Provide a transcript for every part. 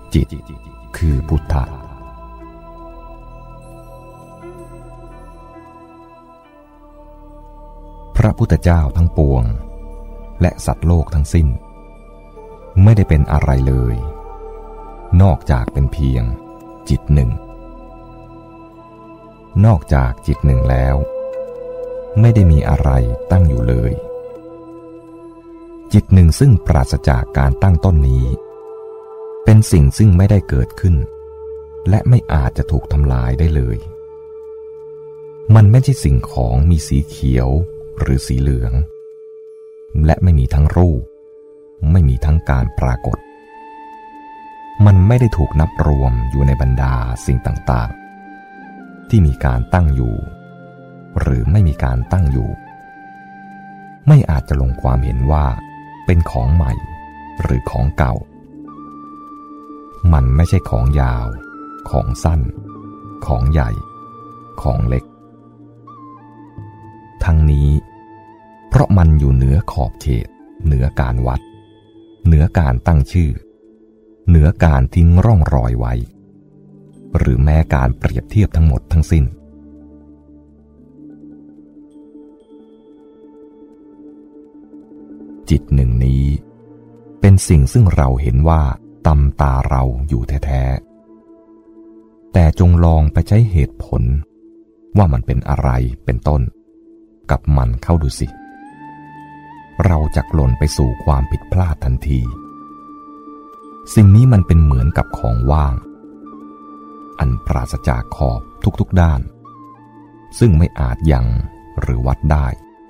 จิตคือพุทธะพระพุทธเจ้าทั้งปวงและสัตว์โลกทั้งสิ้นไม่ได้เป็นอะไรเลยนอกจากเป็นเพียงจิตหนึ่งนอกจากจิตหนึ่งแล้วไม่ได้มีอะไรตั้งอยู่เลยจิตหนึ่งซึ่งปราศจากการตั้งต้นนี้เป็นสิ่งซึ่งไม่ได้เกิดขึ้นและไม่อาจจะถูกทำลายได้เลยมันไม่ใช่สิ่งของมีสีเขียวหรือสีเหลืองและไม่มีทั้งรูปไม่มีทั้งการปรากฏมันไม่ได้ถูกนับรวมอยู่ในบรรดาสิ่งต่างๆที่มีการตั้งอยู่หรือไม่มีการตั้งอยู่ไม่อาจจะลงความเห็นว่าเป็นของใหม่หรือของเก่ามันไม่ใช่ของยาวของสั้นของใหญ่ของเล็กทั้งนี้เพราะมันอยู่เหนือขอบเขตเหนือการวัดเหนือการตั้งชื่อเหนือการทิ้งร่องรอยไว้หรือแม้การเปรียบเทียบทั้งหมดทั้งสิ้นจิตหนึ่งนี้เป็นสิ่งซึ่งเราเห็นว่าตำตาเราอยู่แท้ๆแต่จงลองไปใช้เหตุผลว่ามันเป็นอะไรเป็นต้นกับมันเข้าดูสิเราจะหล่นไปสู่ความผิดพลาดทันทีสิ่งนี้มันเป็นเหมือนกับของว่างอันปราศจากขอบทุกๆด้านซึ่งไม่อาจยังหรือวัดได้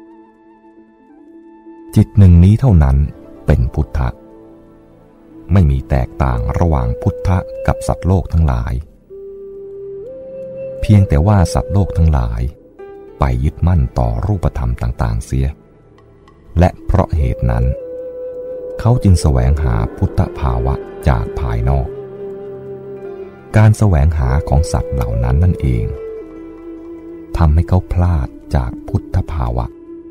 จิตหนึ่งนี้เท่านั้นเป็นพุทธะไม่มีแตกต่างระหว่างพุทธะกับสัตว์โลกทั้งหลายเพียงแต่ว่าสัตว์โลกทั้งหลายไปยึดมั่นต่อรูปธรรมต่างๆเสียและเพราะเหตุนั้นเขาจึงแสวงหาพุทธภาวะจากภายนอกการแสวงหาของสัตว์เหล่านั้นนั่นเองทำให้เขาพลาดจากพุทธภาวะ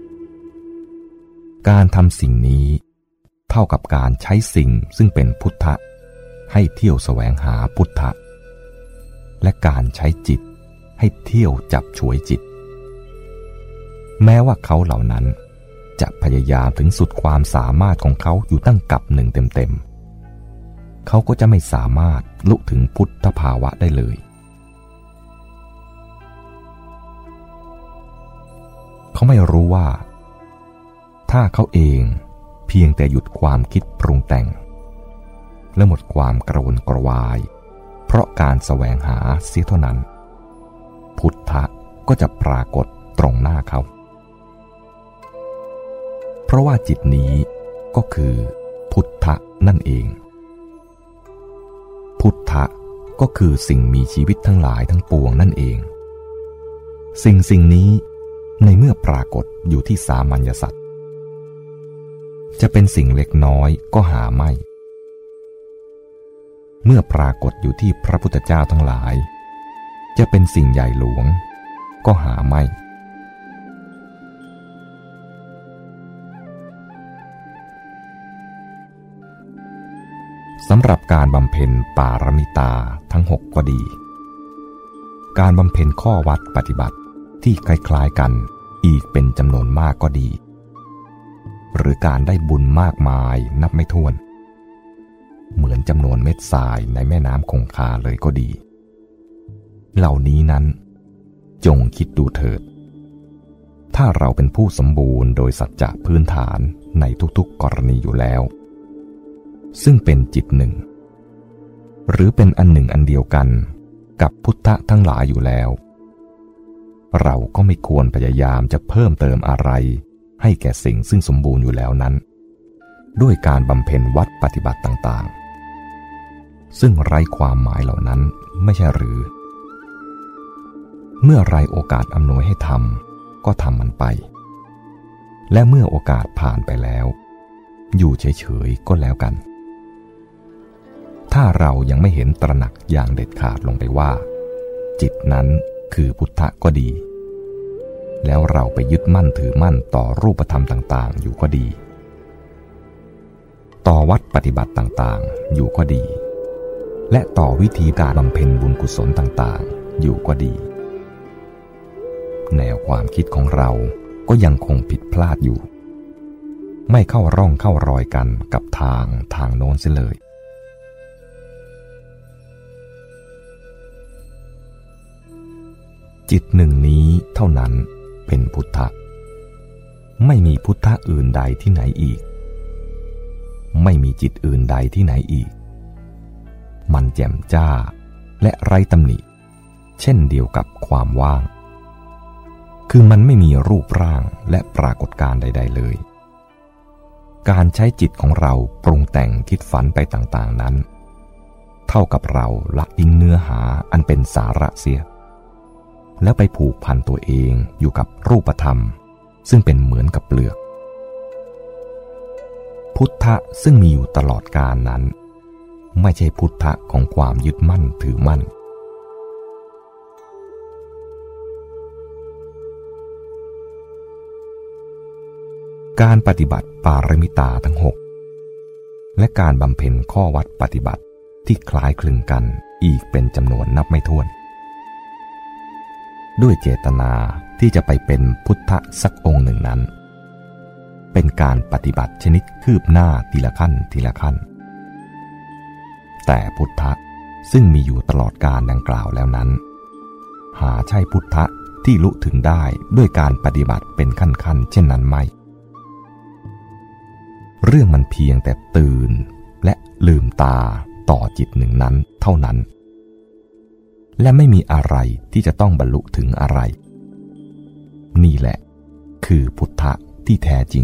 การทำสิ่งนี้เท่ากับการใช้สิ่งซึ่งเป็นพุทธะให้เที่ยวแสวงหาพุทธะและการใช้จิตให้เที่ยวจับฉวยจิตแม้ว่าเขาเหล่านั้นจะพยายามถึงสุดความสามารถของเขาอยู่ตั้งกับหนึ่งเต็มๆเขาก็จะไม่สามารถลุถึงพุทธภาวะได้เลยเขาไม่รู้ว่าถ้าเขาเองเพียงแต่หยุดความคิดปรุงแต่งและหมดความกระวนกระวายเพราะการแสวงหาเสียเท่านั้นพุทธะก็จะปรากฏตรงหน้าเขาเพราะว่าจิตนี้ก็คือพุทธะนั่นเองพุทธะก็คือสิ่งมีชีวิตทั้งหลายทั้งปวงนั่นเองสิ่งนี้ในเมื่อปรากฏอยู่ที่สามัญญสัตว์จะเป็นสิ่งเล็กน้อยก็หาไม่เมื่อปรากฏอยู่ที่พระพุทธเจ้าทั้งหลายจะเป็นสิ่งใหญ่หลวงก็หาไม่สำหรับการบำเพ็ญปารมิตาทั้ง6ก็ดีการบำเพ็ญข้อวัดปฏิบัติที่คล้ายๆกันอีกเป็นจำนวนมากก็ดีหรือการได้บุญมากมายนับไม่ถ้วนเหมือนจำนวนเม็ดทรายในแม่น้ำคงคาเลยก็ดีเหล่านี้นั้นจงคิดดูเถิดถ้าเราเป็นผู้สมบูรณ์โดยสัจจะพื้นฐานในทุกๆกรณีอยู่แล้วซึ่งเป็นจิตหนึ่งหรือเป็นอันหนึ่งอันเดียวกันกับพุทธะทั้งหลายอยู่แล้วเราก็ไม่ควรพยายามจะเพิ่มเติมอะไรให้แก่สิ่งซึ่งสมบูรณ์อยู่แล้วนั้นด้วยการบำเพ็ญวัดปฏิบัติต่างๆซึ่งไร้ความหมายเหล่านั้นไม่ใช่หรือเมื่อไรโอกาสอำนวยให้ทำก็ทำมันไปและเมื่อโอกาสผ่านไปแล้วอยู่เฉยๆก็แล้วกันถ้าเรายังไม่เห็นตระหนักอย่างเด็ดขาดลงไปว่าจิตนั้นคือพุทธะก็ดีแล้วเราไปยึดมั่นถือมั่นต่อรูปธรรมต่างๆอยู่ก็ดี ต่อวัดปฏิบัติต่างๆอยู่ก็ดีและต่อวิธีการบำเพ็ญบุญกุศลต่างๆอยู่ก็ดีแนวความคิดของเราก็ยังคงผิดพลาดอยู่ไม่เข้าร่องเข้ารอยกันกับทางโน้นเสียเลยจิตหนึ่งนี้เท่านั้นเป็นพุทธะไม่มีพุทธะอื่นใดที่ไหนอีกไม่มีจิตอื่นใดที่ไหนอีกมันแจ่มจ้าและไร้ตำหนิเช่นเดียวกับความว่างคือมันไม่มีรูปร่างและปรากฏการณ์ใดๆเลยการใช้จิตของเราปรุงแต่งคิดฝันไปต่างๆนั้นเท่ากับเราละทิ้งเนื้อหาอันเป็นสาระเสียแล้วไปผูกพันตัวเองอยู่กับรูปธรรมซึ่งเป็นเหมือนกับเปลือกพุทธะซึ่งมีอยู่ตลอดกาลนั้นไม่ใช่พุทธะของความยึดมั่นถือมั่นการปฏิบัติปารมิตาทั้ง6และการบำเพ็ญข้อวัดปฏิบัติที่คล้ายคลึงกันอีกเป็นจำนวนนับไม่ถ้วนด้วยเจตนาที่จะไปเป็นพุทธะสักองค์หนึ่งนั้นเป็นการปฏิบัติชนิดคืบหน้าทีละขั้นทีละขั้นแต่พุทธะซึ่งมีอยู่ตลอดกาลดังกล่าวแล้วนั้นหาใช่พุทธะที่ลุถึงได้ด้วยการปฏิบัติเป็นขั้นๆเช่นนั้นไม่เรื่องมันเพียงแต่ตื่นและลืมตาต่อจิตหนึ่งนั้นเท่านั้นและไม่มีอะไรที่จะต้องบรรลุถึงอะไรนี่แหละคือพุทธะที่แท้จริง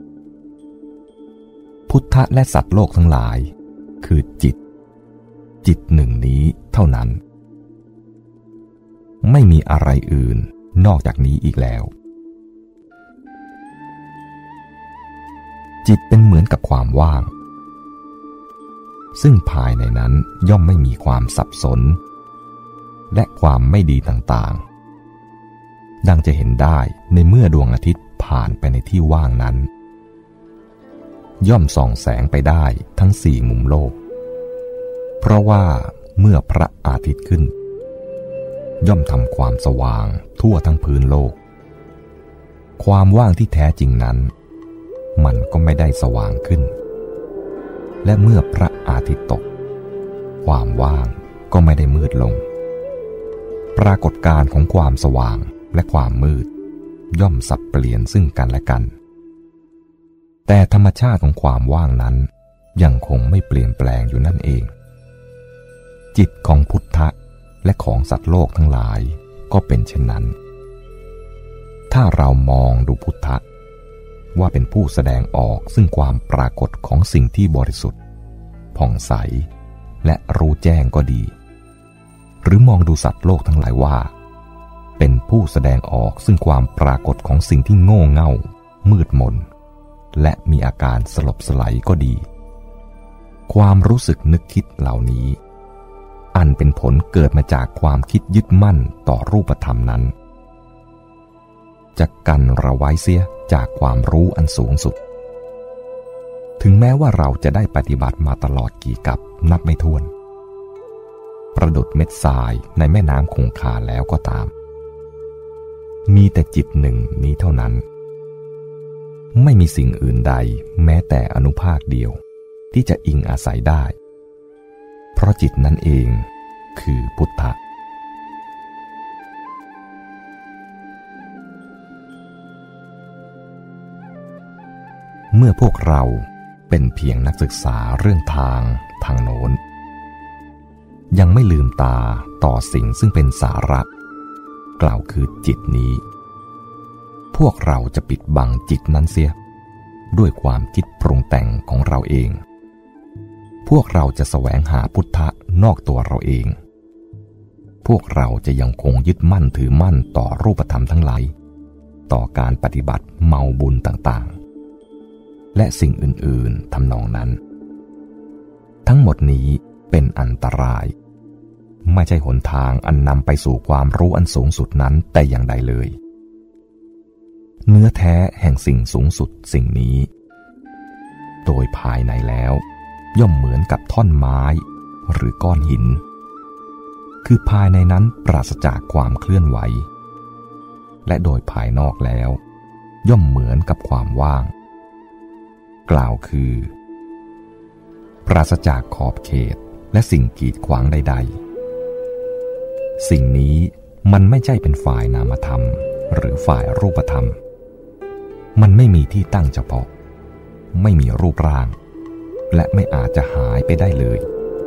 พุทธะและสัตว์โลกทั้งหลายคือจิตหนึ่งนี้เท่านั้นไม่มีอะไรอื่นนอกจากนี้อีกแล้วจิตเป็นเหมือนกับความว่างซึ่งภายในนั้นย่อมไม่มีความสับสนและความไม่ดีต่างๆดังจะเห็นได้ในเมื่อดวงอาทิตย์ผ่านไปในที่ว่างนั้นย่อมส่องแสงไปได้ทั้ง4มุมโลกเพราะว่าเมื่อพระอาทิตย์ขึ้นย่อมทำความสว่างทั่วทั้งพื้นโลกความว่างที่แท้จริงนั้นมันก็ไม่ได้สว่างขึ้นและเมื่อพระอาทิตย์ตกความว่างก็ไม่ได้มืดลงปรากฏการณ์ของความสว่างและความมืดย่อมสับเปลี่ยนซึ่งกันและกันแต่ธรรมชาติของความว่างนั้นยังคงไม่เปลี่ยนแปลงอยู่นั่นเองจิตของพุทธะและของสัตว์โลกทั้งหลายก็เป็นเช่นนั้นถ้าเรามองดูพุทธะว่าเป็นผู้แสดงออกซึ่งความปรากฏของสิ่งที่บริสุทธิ์ผ่องใสและรู้แจ้งก็ดีหรือมองดูสัตว์โลกทั้งหลายว่าเป็นผู้แสดงออกซึ่งความปรากฏของสิ่งที่โง่เง่ามืดมนและมีอาการสลบสลายก็ดีความรู้สึกนึกคิดเหล่านี้อันเป็นผลเกิดมาจากความคิดยึดมั่นต่อรูปธรรมนั้นจะกันเราไว้เสียจากความรู้อันสูงสุดถึงแม้ว่าเราจะได้ปฏิบัติมาตลอดกี่กับนับไม่ถ้วนประดุจเม็ดทรายในแม่น้ำคงคาแล้วก็ตามมีแต่จิตหนึ่งนี้เท่านั้นไม่มีสิ่งอื่นใดแม้แต่อนุภาคเดียวที่จะอิงอาศัยได้เพราะจิตนั่นเองคือพุทธะเมื่อพวกเราเป็นเพียงนักศึกษาเรื่องทางโน้นยังไม่ลืมตาต่อสิ่งซึ่งเป็นสาระกล่าวคือจิตนี้พวกเราจะปิดบังจิตนั้นเสียด้วยความคิดปรุงแต่งของเราเองพวกเราจะแสวงหาพุทธะนอกตัวเราเองพวกเราจะยังคงยึดมั่นถือมั่นต่อรูปธรรมทั้งหลายต่อการปฏิบัติเมาบุญต่างๆและสิ่งอื่นๆทำนองนั้นทั้งหมดนี้เป็นอันตรายไม่ใช่หนทางอันนำไปสู่ความรู้อันสูงสุดนั้นแต่อย่างใดเลยเนื้อแท้แห่งสิ่งสูงสุดสิ่งนี้โดยภายในแล้วย่อมเหมือนกับท่อนไม้หรือก้อนหินคือภายในนั้นปราศจากความเคลื่อนไหวและโดยภายนอกแล้วย่อมเหมือนกับความว่างกล่าวคือปราศจากขอบเขตและสิ่งกีดขวางใดๆสิ่งนี้มันไม่ใช่เป็นฝ่ายนามธรรมหรือฝ่ายรูปธรรมมันไม่มีที่ตั้งเฉพาะไม่มีรูปร่างและไม่อาจจะหายไปได้เลย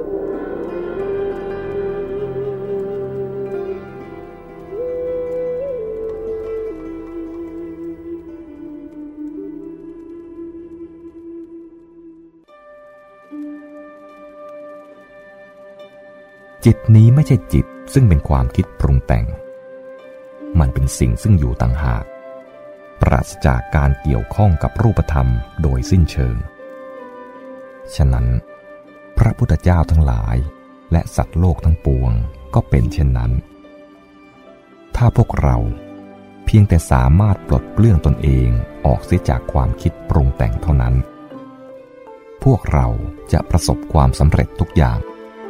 จิตนี้ไม่ใช่จิตซึ่งเป็นความคิดปรุงแต่งมันเป็นสิ่งซึ่งอยู่ต่างหากปราศจากการเกี่ยวข้องกับรูปธรรมโดยสิ้นเชิงฉะนั้นพระพุทธเจ้าทั้งหลายและสัตว์โลกทั้งปวงก็เป็นเช่นนั้นถ้าพวกเราเพียงแต่สามารถปลดเปลื้องตนเองออกเสียจากความคิดปรุงแต่งเท่านั้นพวกเราจะประสบความสำเร็จทุกอย่าง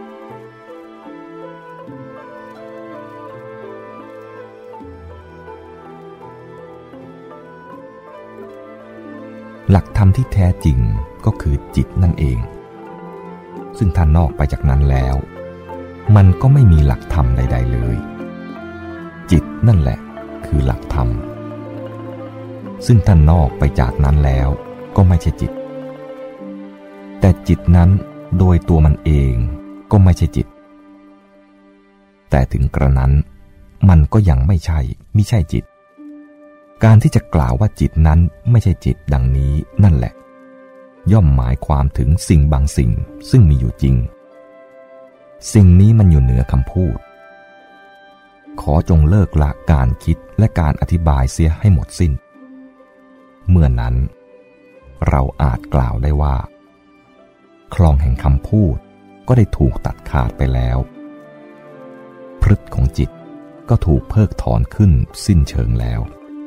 หลักธรรมที่แท้จริงก็คือจิตนั่นเองซึ่งถ้านอกไปจากนั้นแล้วมันก็ไม่มีหลักธรรมใดๆเลยจิตนั่นแหละคือหลักธรรมซึ่งถ้านอกไปจากนั้นแล้วก็ไม่ใช่จิตแต่จิตนั้นโดยตัวมันเองก็ไม่ใช่จิตแต่ถึงกระนั้นมันก็ยังไม่ใช่จิตการที่จะกล่าวว่าจิตนั้นไม่ใช่จิตดังนี้นั่นแหละย่อมหมายความถึงสิ่งบางสิ่งซึ่งมีอยู่จริงสิ่งนี้มันอยู่เหนือคำพูดขอจงเลิกละการคิดและการอธิบายเสียให้หมดสิ้นเมื่อนั้นเราอาจกล่าวได้ว่าคลองแห่งคำพูดก็ได้ถูกตัดขาดไปแล้วพฤกษ์ของจิตก็ถูกเพิกถอนขึ้นสิ้นเชิงแล้ว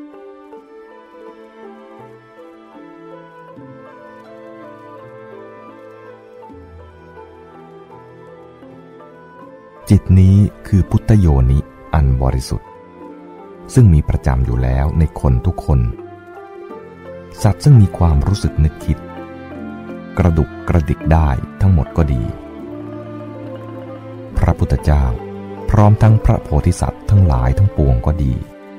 จิตนี้คือพุทธโยนิอันบริสุทธิ์ซึ่งมีประจำอยู่แล้วในคนทุกคนสัตว์ซึ่งมีความรู้สึกนึกคิดกระดุกกระดิกได้ทั้งหมดก็ดีพระพุทธเจ้าพร้อมทั้งพระโพธิสัตว์ทั้งหลายทั้งปวงก็ดี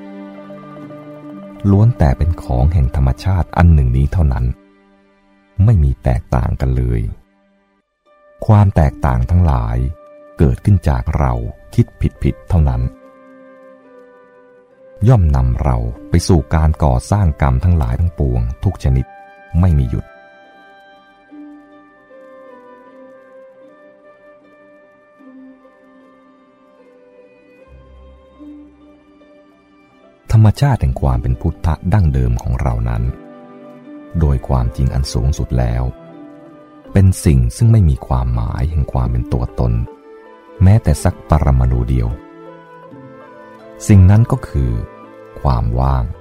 ล้วนแต่เป็นของแห่งธรรมชาติอันหนึ่งนี้เท่านั้นไม่มีแตกต่างกันเลยความแตกต่างทั้งหลายเกิดขึ้นจากเราคิดผิดเท่านั้นย่อมนำเราไปสู่การก่อสร้างกรรมทั้งหลายทั้งปวงทุกชนิดไม่มีหยุดธรรมชาติแห่งความเป็นพุทธะดั้งเดิมของเรานั้นโดยความจริงอันสูงสุดแล้วเป็นสิ่งซึ่งไม่มีความหมายแห่งความเป็นตัวตนแม้แต่สักปรมาณูเดียวสิ่งนั้นก็คือความว่าง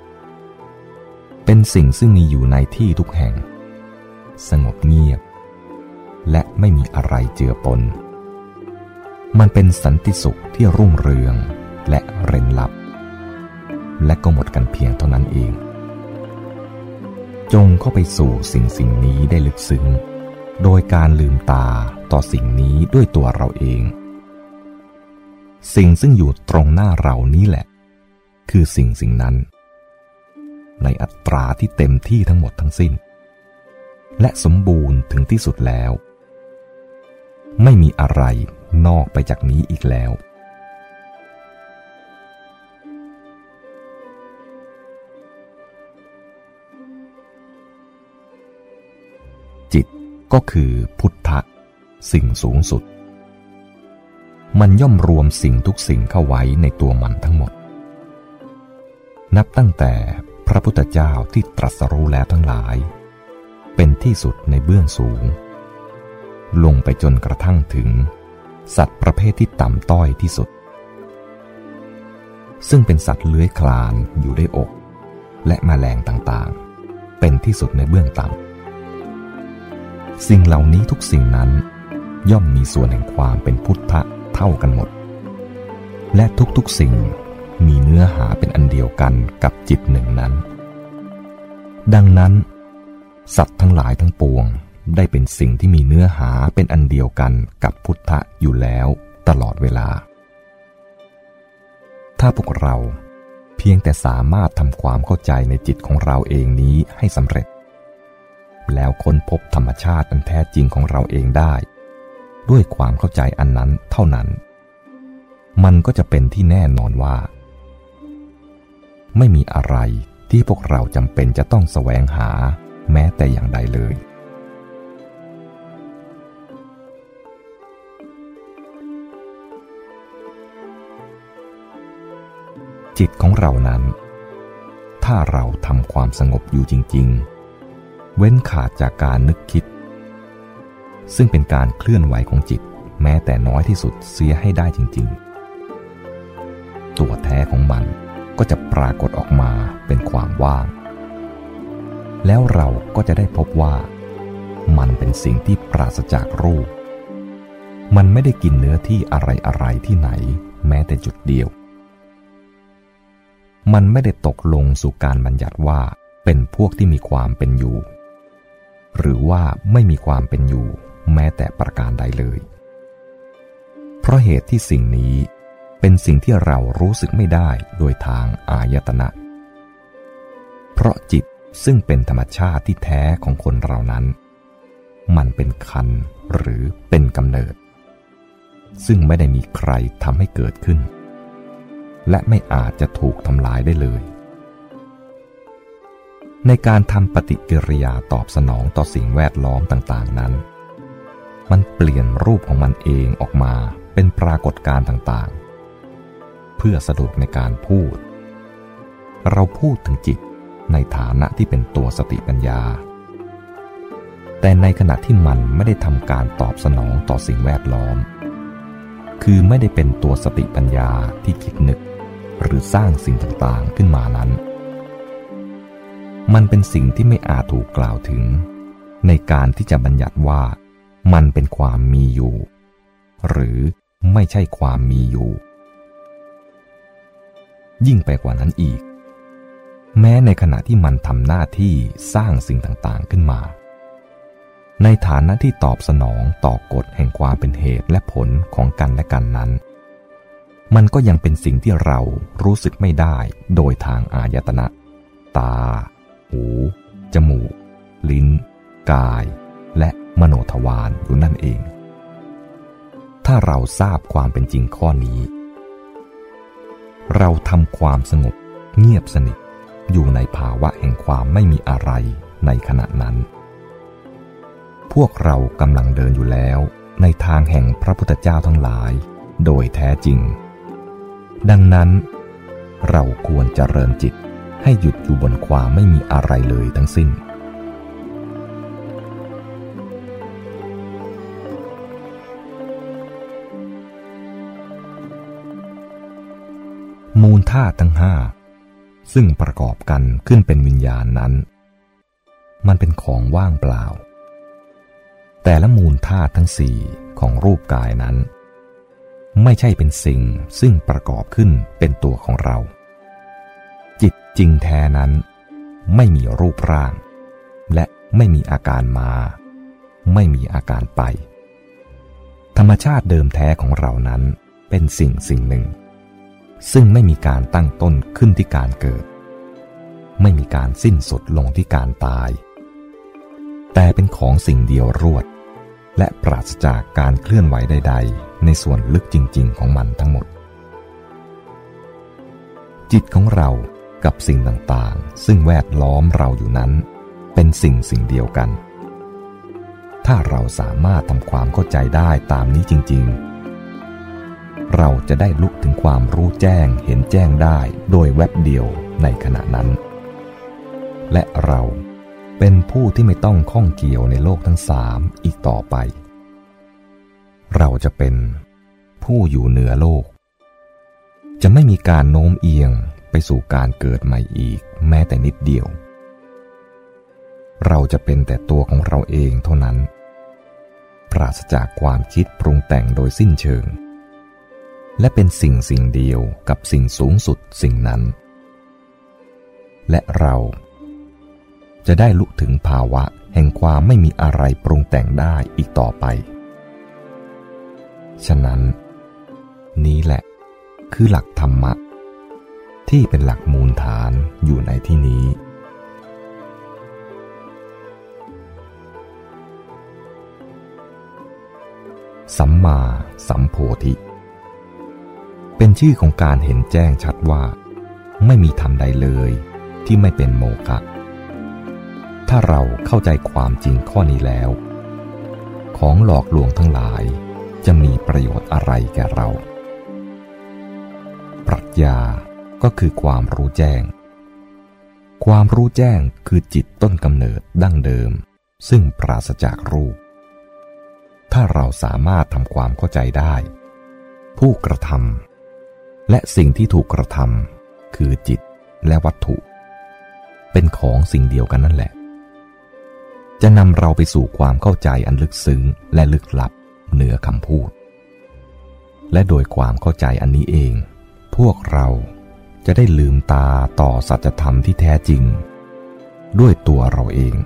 เป็นสิ่งซึ่งมีอยู่ในที่ทุกแห่งสงบเงียบและไม่มีอะไรเจือปนมันเป็นสันติสุขที่รุ่งเรืองและเร้นลับและก็หมดกันเพียงเท่านั้นเองจงเข้าไปสู่สิ่งนี้ได้ลึกซึ้งโดยการลืมตาต่อสิ่งนี้ด้วยตัวเราเองสิ่งซึ่งอยู่ตรงหน้าเรานี้แหละคือสิ่งนั้นในอัตราที่เต็มที่ทั้งหมดทั้งสิ้นและสมบูรณ์ถึงที่สุดแล้วไม่มีอะไรนอกไปจากนี้อีกแล้วจิตก็คือพุทธะสิ่งสูงสุดมันย่อมรวมสิ่งทุกสิ่งเข้าไว้ในตัวมันทั้งหมดนับตั้งแต่พระพุทธเจ้าที่ตรัสรู้แล้วทั้งหลายเป็นที่สุดในเบื้องสูงลงไปจนกระทั่งถึงสัตว์ประเภทที่ต่ำต้อยที่สุดซึ่งเป็นสัตว์เลื้อยคลานอยู่ในอกและแมลงต่างๆเป็นที่สุดในเบื้องต่ำสิ่งเหล่านี้ทุกสิ่งนั้นย่อมมีส่วนแห่งความเป็นพุทธะเท่ากันหมดและทุกๆสิ่งมีเนื้อหาเป็นอันเดียวกันกับจิตหนึ่งนั้นดังนั้นสัตว์ทั้งหลายทั้งปวงได้เป็นสิ่งที่มีเนื้อหาเป็นอันเดียวกันกับพุทธะอยู่แล้วตลอดเวลาถ้าพวกเราเพียงแต่สามารถทำความเข้าใจในจิตของเราเองนี้ให้สำเร็จแล้วค้นพบธรรมชาติอันแท้จริงของเราเองได้ด้วยความเข้าใจอันนั้นเท่านั้นมันก็จะเป็นที่แน่นอนว่าไม่มีอะไรที่พวกเราจำเป็นจะต้องแสวงหาแม้แต่อย่างใดเลยจิตของเรานั้นถ้าเราทำความสงบอยู่จริงๆเว้นขาดจากการนึกคิดซึ่งเป็นการเคลื่อนไหวของจิตแม้แต่น้อยที่สุดเสียให้ได้จริงๆตัวแท้ของมันก็จะปรากฏออกมาเป็นความว่างแล้วเราก็จะได้พบว่ามันเป็นสิ่งที่ปราศจากรูปมันไม่ได้กินเนื้อที่อะไรๆที่ไหนแม้แต่จุดเดียวมันไม่ได้ตกลงสู่การบัญญัติว่าเป็นพวกที่มีความเป็นอยู่หรือว่าไม่มีความเป็นอยู่แม้แต่ประการใดเลยเพราะเหตุที่สิ่งนี้เป็นสิ่งที่เรารู้สึกไม่ได้โดยทางอายตนะเพราะจิตซึ่งเป็นธรรมชาติที่แท้ของคนเรานั้นมันเป็นขันธ์หรือเป็นกำเนิดซึ่งไม่ได้มีใครทำให้เกิดขึ้นและไม่อาจจะถูกทำลายได้เลยในการทำปฏิกิริยาตอบสนองต่อสิ่งแวดล้อมต่างๆนั้นมันเปลี่ยนรูปของมันเองออกมาเป็นปรากฏการณ์ต่างๆเพื่อสะดวกในการพูดเราพูดถึงจิตในฐานะที่เป็นตัวสติปัญญาแต่ในขณะที่มันไม่ได้ทำการตอบสนองต่อสิ่งแวดล้อมคือไม่ได้เป็นตัวสติปัญญาที่คิดนึกหรือสร้างสิ่งต่างๆขึ้นมานั้นมันเป็นสิ่งที่ไม่อาจถูกกล่าวถึงในการที่จะบัญญัติว่ามันเป็นความมีอยู่หรือไม่ใช่ความมีอยู่ยิ่งไปกว่านั้นอีกแม้ในขณะที่มันทำหน้าที่สร้างสิ่งต่างๆขึ้นมาในฐานะที่ตอบสนองต่อกฎแห่งความเป็นเหตุและผลของกันและกันนั้นมันก็ยังเป็นสิ่งที่เรารู้สึกไม่ได้โดยทางอายตนะตาหูจมูกลิ้นกายและมโนทวารอยู่นั่นเองถ้าเราทราบความเป็นจริงข้อนี้เราทำความสงบเงียบสนิทอยู่ในภาวะแห่งความไม่มีอะไรในขณะนั้นพวกเรากำลังเดินอยู่แล้วในทางแห่งพระพุทธเจ้าทั้งหลายโดยแท้จริงดังนั้นเราควรเจริญจิตให้หยุดอยู่บนความไม่มีอะไรเลยทั้งสิ้นมูลธาตุทั้งห้าซึ่งประกอบกันขึ้นเป็นวิญญาณนั้นมันเป็นของว่างเปล่าแต่ละมูลธาตุทั้งสี่ของรูปกายนั้นไม่ใช่เป็นสิ่งซึ่งประกอบขึ้นเป็นตัวของเราจิตจริงแท้นั้นไม่มีรูปร่างและไม่มีอาการมาไม่มีอาการไปธรรมชาติเดิมแท้ของเรานั้นเป็นสิ่งหนึ่งซึ่งไม่มีการตั้งต้นขึ้นที่การเกิดไม่มีการสิ้นสุดลงที่การตายแต่เป็นของสิ่งเดียวรวดและปราศจากการเคลื่อนไหวใดๆในส่วนลึกจริงๆของมันทั้งหมดจิตของเรากับสิ่งต่างๆซึ่งแวดล้อมเราอยู่นั้นเป็นสิ่งเดียวกันถ้าเราสามารถทำความเข้าใจได้ตามนี้จริงๆเราจะได้ลุกถึงความรู้แจ้งเห็นแจ้งได้โดยแวบเดียวในขณะนั้นและเราเป็นผู้ที่ไม่ต้องข้องเกี่ยวในโลกทั้งสามอีกต่อไปเราจะเป็นผู้อยู่เหนือโลกจะไม่มีการโน้มเอียงไปสู่การเกิดใหม่อีกแม้แต่นิดเดียวเราจะเป็นแต่ตัวของเราเองเท่านั้นพราศจากความคิดปรุงแต่งโดยสิ้นเชิงและเป็นสิ่งเดียวกับสิ่งสูงสุดสิ่งนั้นและเราจะได้ลุถึงภาวะแห่งความไม่มีอะไรปรุงแต่งได้อีกต่อไปฉะนั้นนี้แหละคือหลักธรรมะที่เป็นหลักมูลฐานอยู่ในที่นี้สัมมาสัมโพธิเป็นชื่อของการเห็นแจ้งชัดว่าไม่มีธรรมใดเลยที่ไม่เป็นโมฆะถ้าเราเข้าใจความจริงข้อนี้แล้วของหลอกลวงทั้งหลายจะมีประโยชน์อะไรแก่เราปรัชญาก็คือความรู้แจ้งความรู้แจ้งคือจิตต้นกำเนิดดั้งเดิมซึ่งปราศจากรูปถ้าเราสามารถทำความเข้าใจได้ผู้กระทำและสิ่งที่ถูกกระทำคือจิตและวัตถุเป็นของสิ่งเดียวกันนั่นแหละจะนำเราไปสู่ความเข้าใจอันลึกซึ้งและลึกลับเหนือคำพูดและโดยความเข้าใจอันนี้เองพวกเราจะได้ลืมตาต่อสัจธรรมที่แท้จริงด้วยตัวเราเอง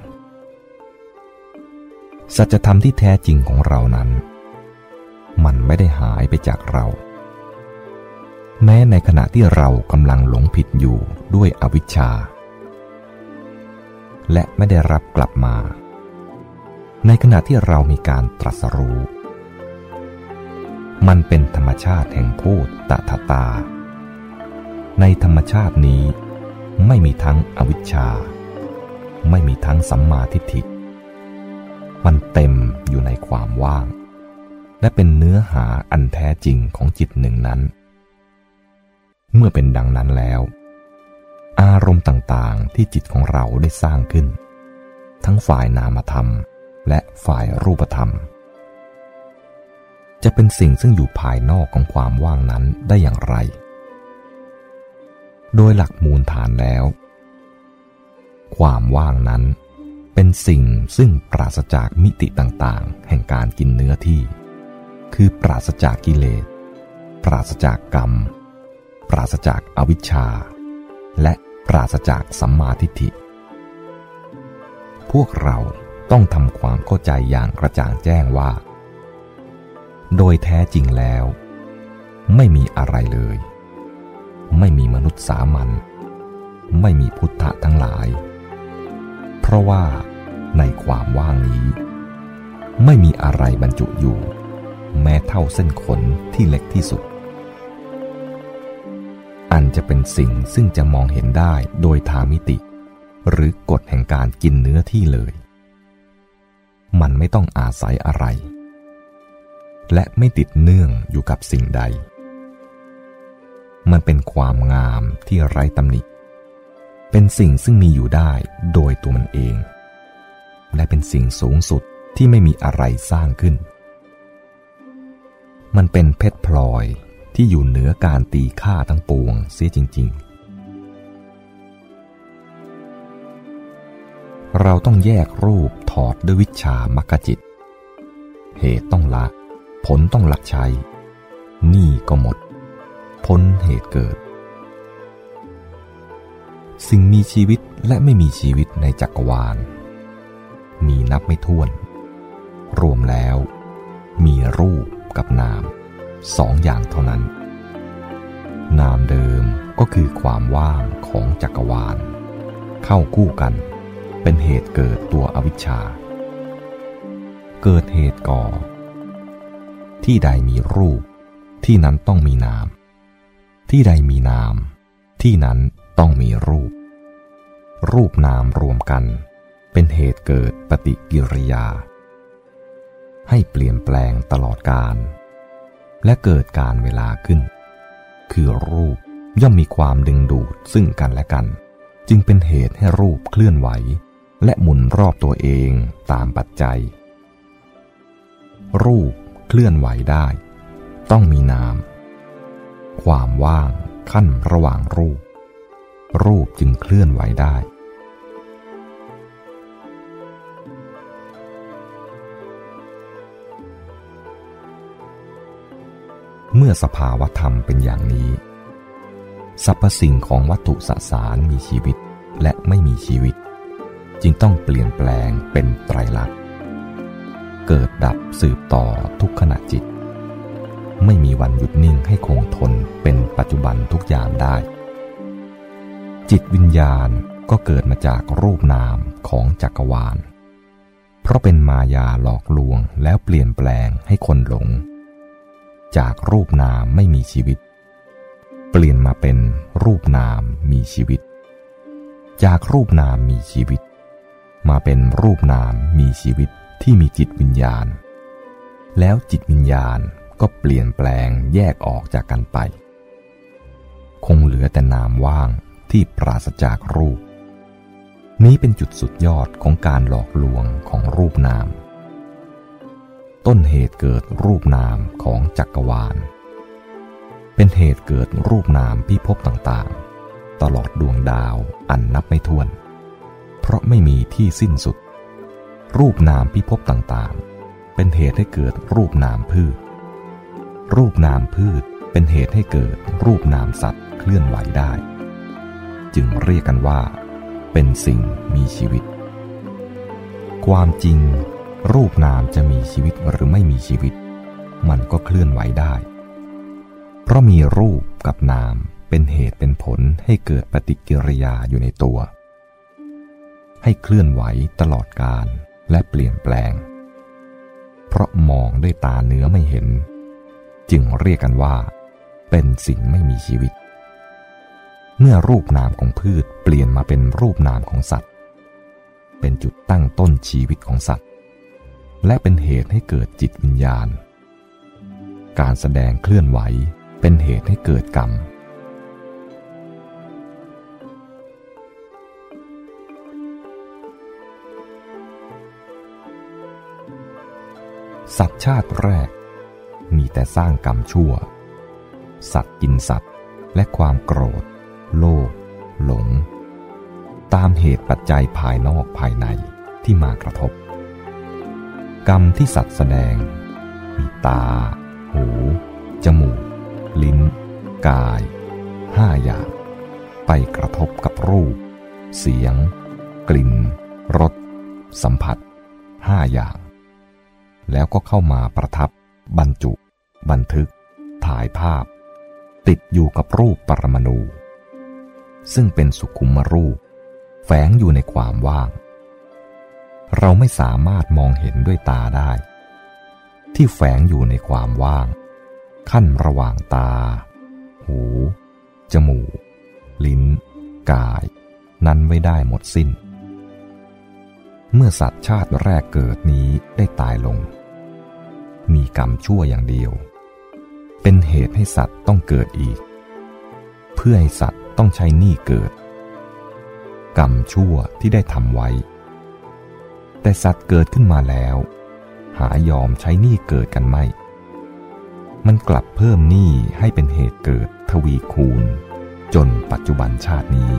สัจธรรมที่แท้จริงของเรานั้นมันไม่ได้หายไปจากเราแม้ในขณะที่เรากำลังหลงผิดอยู่ด้วยอวิชชาและไม่ได้รับกลับมาในขณะที่เรามีการตรัสรู้มันเป็นธรรมชาติแห่งพูดตถาตาในธรรมชาตินี้ไม่มีทั้งอวิชชาไม่มีทั้งสัมมาทิฏฐิมันเต็มอยู่ในความว่างและเป็นเนื้อหาอันแท้จริงของจิตหนึ่งนั้นเมื่อเป็นดังนั้นแล้วอารมณ์ต่างๆที่จิตของเราได้สร้างขึ้นทั้งฝ่ายนามธรรมและฝ่ายรูปธรรมจะเป็นสิ่งซึ่งอยู่ภายนอกของความว่างนั้นได้อย่างไรโดยหลักมูลฐานแล้วความว่างนั้นเป็นสิ่งซึ่งปราศจากมิติต่างๆแห่งการกินเนื้อที่คือปราศจากกิเลสปราศจากกรรมปราศจากอวิชชาและปราศจากสัมมาทิฏฐิพวกเราต้องทำความเข้าใจอย่างกระจ่างแจ้งว่าโดยแท้จริงแล้วไม่มีอะไรเลยไม่มีมนุษย์สามัญไม่มีพุทธะทั้งหลายเพราะว่าในความว่างนี้ไม่มีอะไรบรรจุอยู่แม้เท่าเส้นขนที่เล็กที่สุดอันจะเป็นสิ่งซึ่งจะมองเห็นได้โดยทางมิติหรือกฎแห่งการกินเนื้อที่เลยมันไม่ต้องอาศัยอะไรและไม่ติดเนื่องอยู่กับสิ่งใดมันเป็นความงามที่ไร้ตำหนิเป็นสิ่งซึ่งมีอยู่ได้โดยตัวมันเองและเป็นสิ่งสูงสุดที่ไม่มีอะไรสร้างขึ้นมันเป็นเพชรพลอยที่อยู่เหนือการตีค่าทั้งปวงเสียจริงๆเราต้องแยกรูปถอดด้วยวิชชามรรคจิตเหตุต้องละผลต้องละใช้หนี้ก็หมดพ้นเหตุเกิดสิ่งมีชีวิตและไม่มีชีวิตในจักรวาลมีนับไม่ถ้วนรวมแล้วมีรูปกับนามสองอย่างเท่านั้นนามเดิมก็คือความว่างของจักรวาลเข้าคู่กันเป็นเหตุเกิดตัวอวิชชาเกิดเหตุก่อที่ใดมีรูปที่นั้นต้องมีนามที่ใดมีนามที่นั้นต้องมีรูปรูปนามรวมกันเป็นเหตุเกิดปฏิกิริยาให้เปลี่ยนแปลงตลอดกาลและเกิดการเวลาขึ้นคือรูปย่อมมีความดึงดูดซึ่งกันและกันจึงเป็นเหตุให้รูปเคลื่อนไหวและหมุนรอบตัวเองตามปัจจัยรูปเคลื่อนไหวได้ต้องมีนามความว่างขั้นระหว่างรูปจึงเคลื่อนไหวได้เมื่อสภาวธรรมเป็นอย่างนี้สรรพสิ่งของวัตถุสสารมีชีวิตและไม่มีชีวิตจึงต้องเปลี่ยนแปลงเป็นไตรลักษณ์เกิดดับสืบต่อทุกขณะจิตไม่มีวันหยุดนิ่งให้คงทนเป็นปัจจุบันทุกยามได้จิตวิญญาณก็เกิดมาจากรูปนามของจักรวาลเพราะเป็นมายาหลอกลวงแล้วเปลี่ยนแปลงให้คนหลงจากรูปนามไม่มีชีวิตเปลี่ยนมาเป็นรูปนามมีชีวิตจากรูปนามมีชีวิตมาเป็นรูปนามมีชีวิตที่มีจิตวิญญาณแล้วจิตวิญญาณก็เปลี่ยนแปลงแยกออกจากกันไปคงเหลือแต่นามว่างที่ปราศจากรูปนี้เป็นจุดสุดยอดของการหลอกลวงของรูปนามต้นเหตุเกิดรูปนามของจักรวาลเป็นเหตุเกิดรูปนามพิภพต่างๆตลอดดวงดาวอันนับไม่ถ้วนเพราะไม่มีที่สิ้นสุดรูปนามพิภพต่างๆเป็นเหตุให้เกิดรูปนามพืชรูปนามพืชเป็นเหตุให้เกิดรูปนามสัตว์เคลื่อนไหวได้จึงเรียกกันว่าเป็นสิ่งมีชีวิตความจริงรูปนามจะมีชีวิตหรือไม่มีชีวิตมันก็เคลื่อนไหวได้เพราะมีรูปกับนามเป็นเหตุเป็นผลให้เกิดปฏิกิริยาอยู่ในตัวให้เคลื่อนไหวตลอดกาลและเปลี่ยนแปลงเพราะมองด้วยตาเนื้อไม่เห็นจึงเรียกกันว่าเป็นสิ่งไม่มีชีวิตเมื่อรูปนามของพืชเปลี่ยนมาเป็นรูปนามของสัตว์เป็นจุดตั้งต้นชีวิตของสัตว์และเป็นเหตุให้เกิดจิตวิญญาณการแสดงเคลื่อนไหวเป็นเหตุให้เกิดกรรมสัตว์ชาติแรกมีแต่สร้างกรรมชั่วสัตว์กินสัตว์และความโกรธโลภหลงตามเหตุปัจจัยภายนอกภายในที่มากระทบกรรมที่สัตว์แสดงมีตาหูจมูกลิ้นกาย5อย่างไปกระทบกับรูปเสียงกลิ่นรสสัมผัส5อย่างแล้วก็เข้ามาประทับบรรจุบันทึกถ่ายภาพติดอยู่กับรูปปรมาณูซึ่งเป็นสุขุมรูปแฝงอยู่ในความว่างเราไม่สามารถมองเห็นด้วยตาได้ที่แฝงอยู่ในความว่างขั้นระหว่างตาหูจมูกลิ้นกายนั้นไว้ได้หมดสิ้นเมื่อสัตว์ชาติแรกเกิดนี้ได้ตายลงมีกรรมชั่วอย่างเดียวเป็นเหตุให้สัตว์ต้องเกิดอีกเพื่อให้สัตว์ต้องใช้หนี้เกิดกรรมชั่วที่ได้ทำไว้แต่สัตว์เกิดขึ้นมาแล้วหายอมใช้หนี้เกิดกันไม่มันกลับเพิ่มหนี้ให้เป็นเหตุเกิดทวีคูณจนปัจจุบันชาตินี้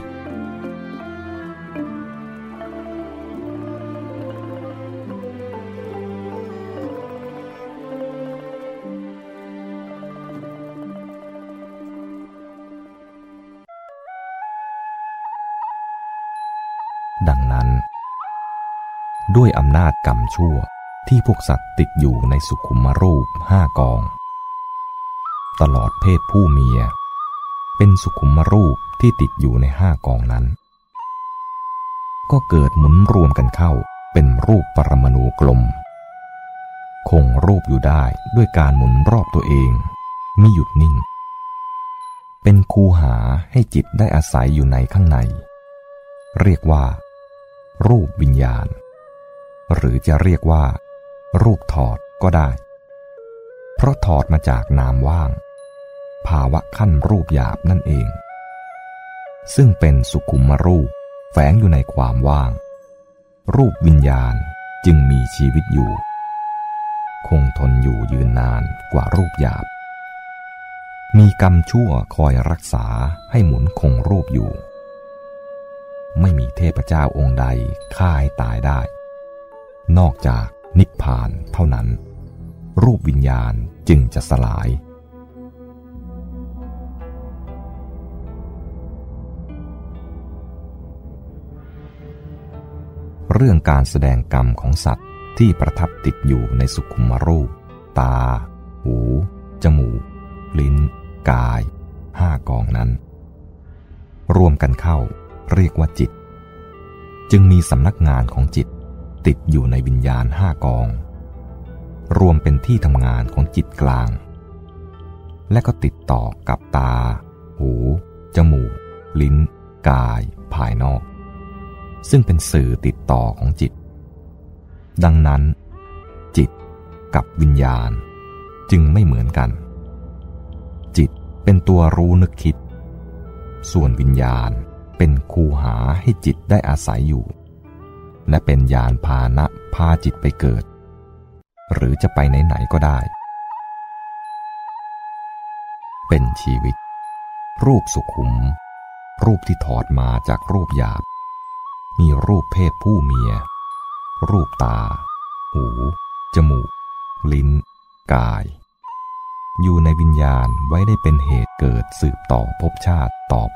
ดังนั้นด้วยอำนาจกรรมชั่วที่พวกสัตว์ติดอยู่ในสุขุมรูป5กองตลอดเพศผู้เมียเป็นสุขุมรูปที่ติดอยู่ใน5กองนั้นก็เกิดหมุนรวมกันเข้าเป็นรูปปรมาณูกลมคงรูปอยู่ได้ด้วยการหมุนรอบตัวเองมิหยุดนิ่งเป็นคูหาให้จิตได้อาศัยอยู่ในข้างในเรียกว่ารูปวิญญาณหรือจะเรียกว่ารูปถอดก็ได้เพราะถอดมาจากนามว่างภาวะขั้นรูปหยาบนั่นเองซึ่งเป็นสุขุมรูปแฝงอยู่ในความว่างรูปวิญญาณจึงมีชีวิตอยู่คงทนอยู่ยืนนานกว่ารูปหยาบมีกรรมชั่วคอยรักษาให้หมุนคงรูปอยู่ไม่มีเทพเจ้าองค์ใดฆ่าให้ตายได้นอกจากนิพพานเท่านั้นรูปวิญญาณจึงจะสลายเรื่องการแสดงกรรมของสัตว์ที่ประทับติดอยู่ในสุขุมรูปตาหูจมูกลิ้นกาย5 กองนั้นรวมกันเข้าเรียกว่าจิตจึงมีสำนักงานของจิตติดอยู่ในวิญญาณ5 กองรวมเป็นที่ทำงานของจิตกลางและก็ติดต่อกับตาหูจมูกลิ้นกายภายนอกซึ่งเป็นสื่อติดต่อของจิตดังนั้นจิตกับวิญญาณจึงไม่เหมือนกันจิตเป็นตัวรู้นึกคิดส่วนวิญญาณเป็นคูหาให้จิตได้อาศัยอยู่และเป็นยานพาหนะพาจิตไปเกิดหรือจะไปไหนๆก็ได้เป็นชีวิตรูปสุขุมรูปที่ถอดมาจากรูปหยาบมีรูปเพศผู้เมียรูปตาหูจมูกลิ้นกายอยู่ในวิญญาณไว้ได้เป็นเหตุเกิดสืบต่อภพชาติต่อไป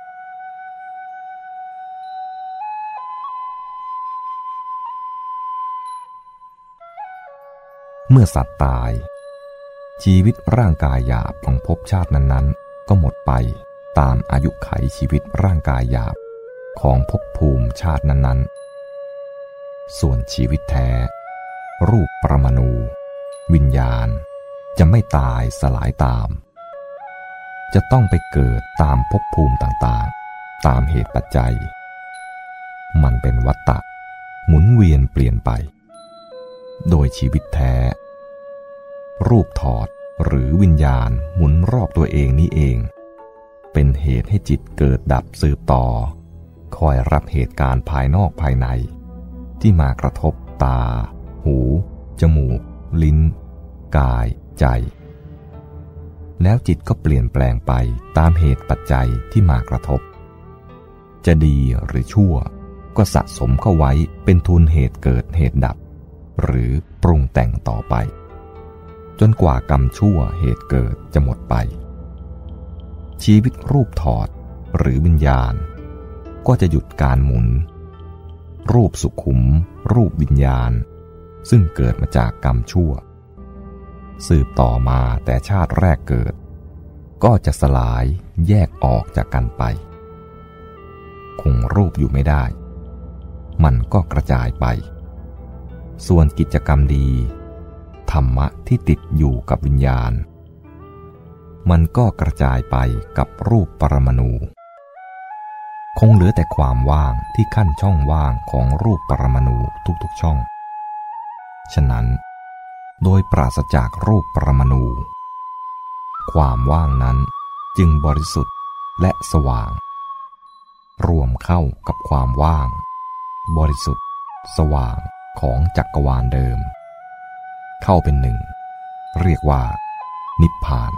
เมื่อสัตว์ตายชีวิตร่างกายหยาบของภพชาตินั้นๆก็หมดไปตามอายุไขชีวิตร่างกายหยาบของภพภูมิชาตินั้นๆส่วนชีวิตแท้รูปปรมาณูวิญญาณจะไม่ตายสลายตามจะต้องไปเกิดตามภพภูมิต่างๆตามเหตุปัจจัยมันเป็นวัฏฏะหมุนเวียนเปลี่ยนไปโดยชีวิตแท้รูปถอดหรือวิญญาณหมุนรอบตัวเองนี้เองเป็นเหตุให้จิตเกิดดับสืบต่อคอยรับเหตุการณ์ภายนอกภายในที่มากระทบตาหูจมูกลิ้นกายใจแล้วจิตก็เปลี่ยนแปลงไปตามเหตุปัจจัยที่มากระทบจะดีหรือชั่วก็สะสมเข้าไว้เป็นทุนเหตุเกิดเหตุดับหรือปรุงแต่งต่อไปจนกว่ากรรมชั่วเหตุเกิดจะหมดไปชีวิตรูปถอดหรือวิญญาณก็จะหยุดการหมุนรูปสุขุมรูปวิญญาณซึ่งเกิดมาจากกรรมชั่วสืบต่อมาแต่ชาติแรกเกิดก็จะสลายแยกออกจากกันไปคงรูปอยู่ไม่ได้มันก็กระจายไปส่วนกิจกรรมดีธรรมะที่ติดอยู่กับวิญญาณมันก็กระจายไปกับรูปปรมาณูคงเหลือแต่ความว่างที่ขั้นช่องว่างของรูปปรมาณูทุกๆช่องฉะนั้นโดยปราศจากรูปปรมาณูความว่างนั้นจึงบริสุทธิ์และสว่างรวมเข้ากับความว่างบริสุทธิ์สว่างของจักรวาลเดิมเข้าเป็นหนึ่งเรียกว่านิพพาน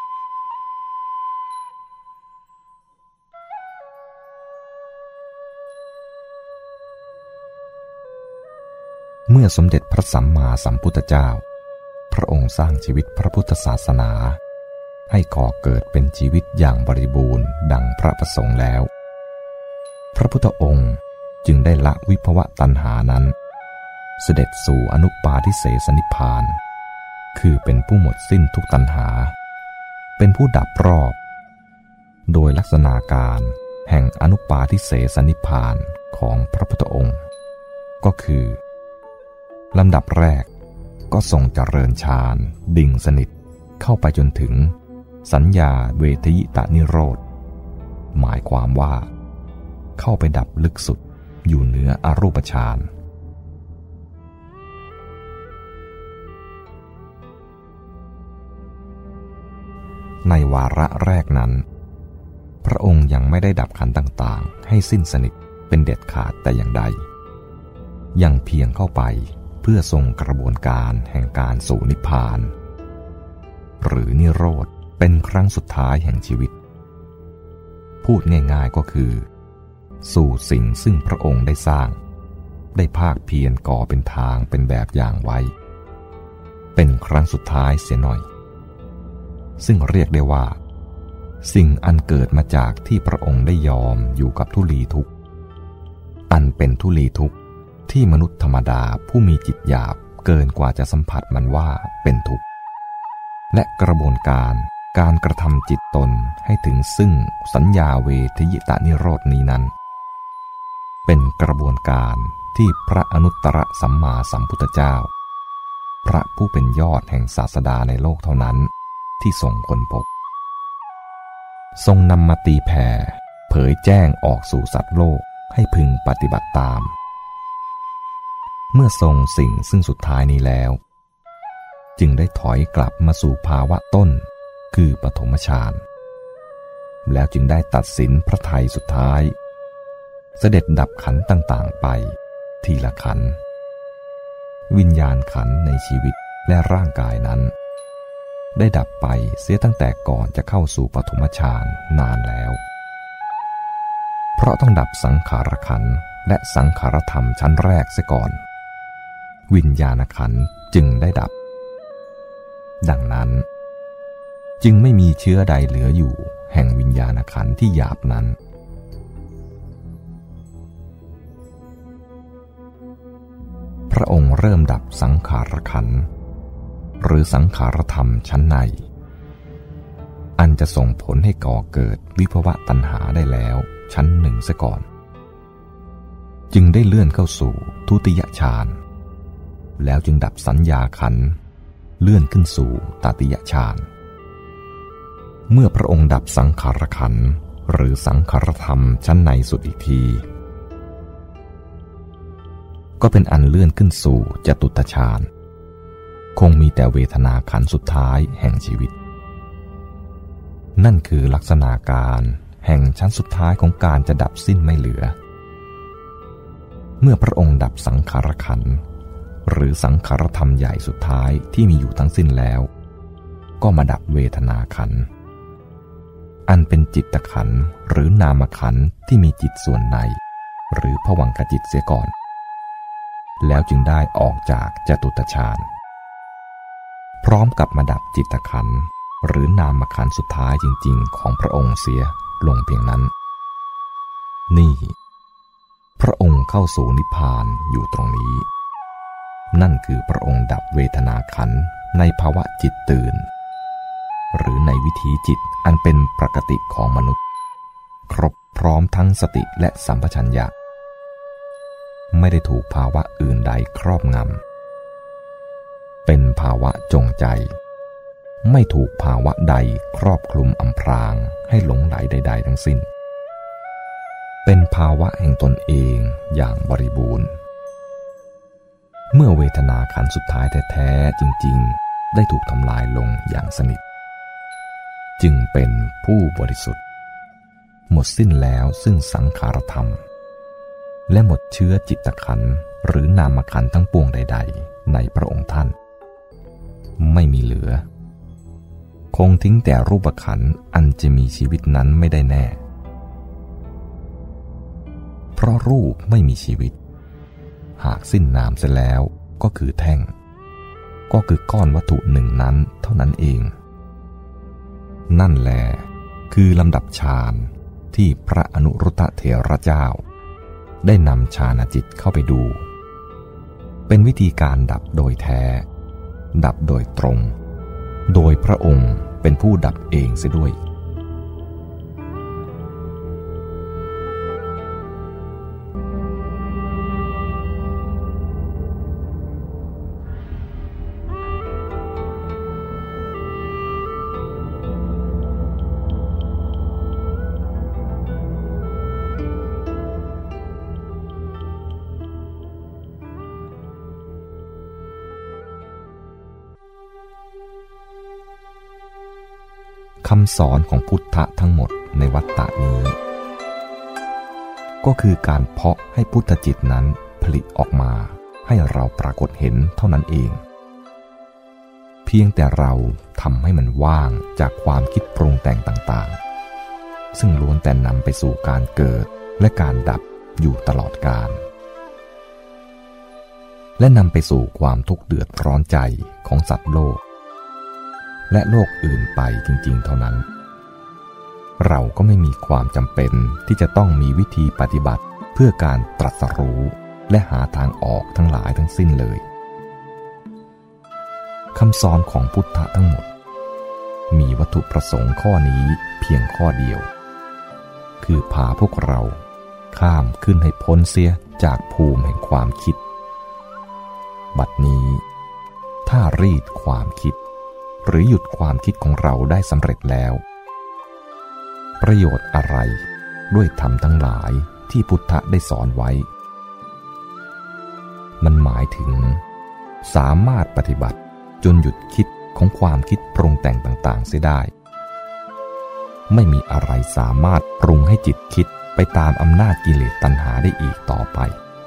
เมื่อสมเด็จพระสัมมาสัมพุทธเจ้าพระองค์สร้างชีวิตพระพุทธศาสนาให้ก่อเกิดเป็นชีวิตอย่างบริบูรณ์ดังพระประสงค์แล้วพระพุทธองค์จึงได้ละวิภวตัณหานั้นเสด็จสู่อนุปาทิเสสนิพพานคือเป็นผู้หมดสิ้นทุกตัณหาเป็นผู้ดับรอบโดยลักษณะการแห่งอนุปาทิเสสนิพพานของพระพุทธองค์ก็คือลำดับแรกก็ทรงเจริญฌานดิ่งสนิทเข้าไปจนถึงสัญญาเวทยิตานิโรธหมายความว่าเข้าไปดับลึกสุดอยู่เหนืออรูปฌานในวาระแรกนั้นพระองค์ยังไม่ได้ดับขันธ์ต่างๆให้สิ้นสนิทเป็นเด็ดขาดแต่อย่างใดยังเพียงเข้าไปเพื่อทรงกระบวนการแห่งการสู่นิพพานหรือนิโรธเป็นครั้งสุดท้ายแห่งชีวิตพูดง่ายๆก็คือสู่สิ่งซึ่งพระองค์ได้สร้างได้ภาคเพียรก่อเป็นทางเป็นแบบอย่างไว้เป็นครั้งสุดท้ายเสียหน่อยซึ่งเรียกได้ว่าสิ่งอันเกิดมาจากที่พระองค์ได้ยอมอยู่กับทุลีทุกข์อันเป็นทุลีทุกข์ที่มนุษย์ธรรมดาผู้มีจิตหยาบเกินกว่าจะสัมผัสมันว่าเป็นทุกข์และกระบวนการกระทำจิตตนให้ถึงซึ่งสัญญาเวทยิตานิโรธนี้นั้นเป็นกระบวนการที่พระอนุตตรสัมมาสัมพุทธเจ้าพระผู้เป็นยอดแห่งศาสดาในโลกเท่านั้นที่ทรงค้นพบทรงนำมาตีแผ่เผยแจ้งออกสู่สัตว์โลกให้พึงปฏิบัติตามเมื่อทรงสิ่งซึ่งสุดท้ายนี้แล้วจึงได้ถอยกลับมาสู่ภาวะต้นคือปฐมฌานแล้วจึงได้ตัดสินพระทัยสุดท้ายเสด็จดับขันธ์ต่างๆไปทีละขันธ์วิญญาณขันธ์ในชีวิตและร่างกายนั้นได้ดับไปเสียตั้งแต่ก่อนจะเข้าสู่ปฐมฌานนานแล้วเพราะต้องดับสังขารขันธ์และสังขารธรรมชั้นแรกเสียก่อนวิญญาณขันธ์จึงได้ดับดังนั้นจึงไม่มีเชื้อใดเหลืออยู่แห่งวิญญาณขันธ์ที่หยาบนั้นพระองค์เริ่มดับสังขารขันธ์หรือสังขารธรรมชั้นในอันจะส่งผลให้ก่อเกิดวิภวตัณหาได้แล้วชั้นหนึ่งเสียก่อนจึงได้เลื่อนเข้าสู่ทุติยฌานแล้วจึงดับสัญญาขันธ์เลื่อนขึ้นสู่ตติยฌานเมื่อพระองค์ดับสังขารขันธ์หรือสังขารธรรมชั้นในสุดอีกทีก็เป็นอันเลื่อนขึ้นสู่จตุตฌานคงมีแต่เวทนาขันธ์สุดท้ายแห่งชีวิตนั่นคือลักษณะการแห่งชั้นสุดท้ายของการจะดับสิ้นไม่เหลือเมื่อพระองค์ดับสังขารขันธ์หรือสังขารธรรมใหญ่สุดท้ายที่มีอยู่ทั้งสิ้นแล้วก็มาดับเวทนาขันธ์อันเป็นจิตขันธ์หรือนามขันธ์ที่มีจิตส่วนในหรือภวังคจิตเสียก่อนแล้วจึงได้ออกจากจตุตฌานพร้อมกับมาดับจิตขันธ์หรือนามขันธ์สุดท้ายจริงๆของพระองค์เสียลงเพียงนั้นนี่พระองค์เข้าสู่นิพพานอยู่ตรงนี้นั่นคือพระองค์ดับเวทนาขันธ์ในภาวะจิตตื่นหรือในวิถีจิตอันเป็นปกติของมนุษย์ครบพร้อมทั้งสติและสัมปชัญญะไม่ได้ถูกภาวะอื่นใดครอบงำเป็นภาวะจงใจไม่ถูกภาวะใดครอบคลุมอำพรางให้หลงไหลใดๆทั้งสิ้นเป็นภาวะแห่งตนเองอย่างบริบูรณ์เมื่อเวทนาขันธ์สุดท้ายแท้ๆจริงๆได้ถูกทำลายลงอย่างสนิทจึงเป็นผู้บริสุทธิ์หมดสิ้นแล้วซึ่งสังขารธรรมและหมดเชื้อจิตขันธ์หรือนามขันธ์ทั้งปวงใดๆในพระองค์ท่านไม่มีเหลือคงทิ้งแต่รูปขันธ์อันจะมีชีวิตนั้นไม่ได้แน่เพราะรูปไม่มีชีวิตหากสิ้นนามเสียแล้วก็คือแท่งก็คือก้อนวัตถุหนึ่งนั้นเท่านั้นเองนั่นแหละคือลำดับฌานที่พระอนุรุตตเถระเจ้าได้นำฌานจิตเข้าไปดูเป็นวิธีการดับโดยแท้ดับโดยตรงโดยพระองค์เป็นผู้ดับเองเสียด้วยคำสอนของพุทธะทั้งหมดในวัฏฏะนี้ก็คือการเพาะให้พุทธจิตนั้นผลิตออกมาให้เราปรากฏเห็นเท่านั้นเองเพียงแต่เราทำให้มันว่างจากความคิดปรุงแต่งต่างๆซึ่งล้วนแต่นำไปสู่การเกิดและการดับอยู่ตลอดกาลและนำไปสู่ความทุกข์เดือดร้อนใจของสัตว์โลกและโลกอื่นไปจริงๆเท่านั้นเราก็ไม่มีความจำเป็นที่จะต้องมีวิธีปฏิบัติเพื่อการตรัสรู้และหาทางออกทั้งหลายทั้งสิ้นเลยคำสอนของพุทธะทั้งหมดมีวัตถุประสงค์ข้อนี้เพียงข้อเดียวคือพาพวกเราข้ามขึ้นให้พ้นเสียจากภูมิแห่งความคิดบัดนี้ถ้ารีดความคิดหรือหยุดความคิดของเราได้สำเร็จแล้วประโยชน์อะไรด้วยธรรมทั้งหลายที่พุทธะได้สอนไว้มันหมายถึงสามารถปฏิบัติจนหยุดคิดของความคิดปรุงแต่งต่างๆเสียได้ไม่มีอะไรสามารถปรุงให้จิตคิดไปตามอำนาจกิเลสตัณหาได้อีกต่อไป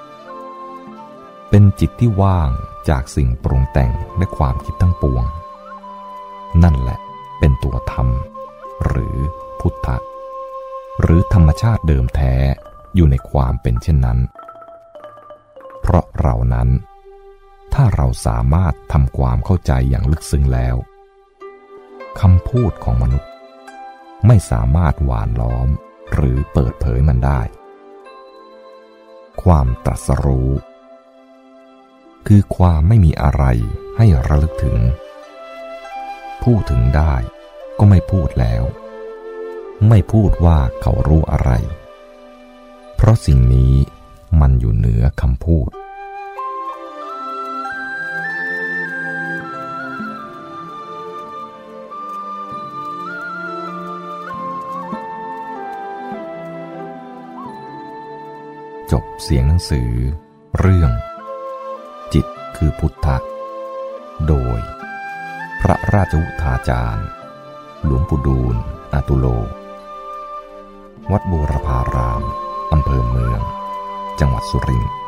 เป็นจิตที่ว่างจากสิ่งปรุงแต่งและความคิดทั้งปวงนั่นแหละเป็นตัวธรรมหรือพุทธะหรือธรรมชาติเดิมแท้อยู่ในความเป็นเช่นนั้นเพราะเรานั้นถ้าเราสามารถทำความเข้าใจอย่างลึกซึ้งแล้วคำพูดของมนุษย์ไม่สามารถหว่านล้อมหรือเปิดเผยมันได้ความตรัสรู้คือความไม่มีอะไรให้ระลึกถึงพูดถึงได้ก็ไม่พูดแล้วไม่พูดว่าเขารู้อะไรเพราะสิ่งนี้มันอยู่เหนือคำพูดจบเสียงหนังสือเรื่องจิตคือพุทธะโดยพระราชวุฒาจารย์หลวงปู่ดูลย์อาตุโลวัดบูรพารามอำเภอเมืองจังหวัดสุรินทร์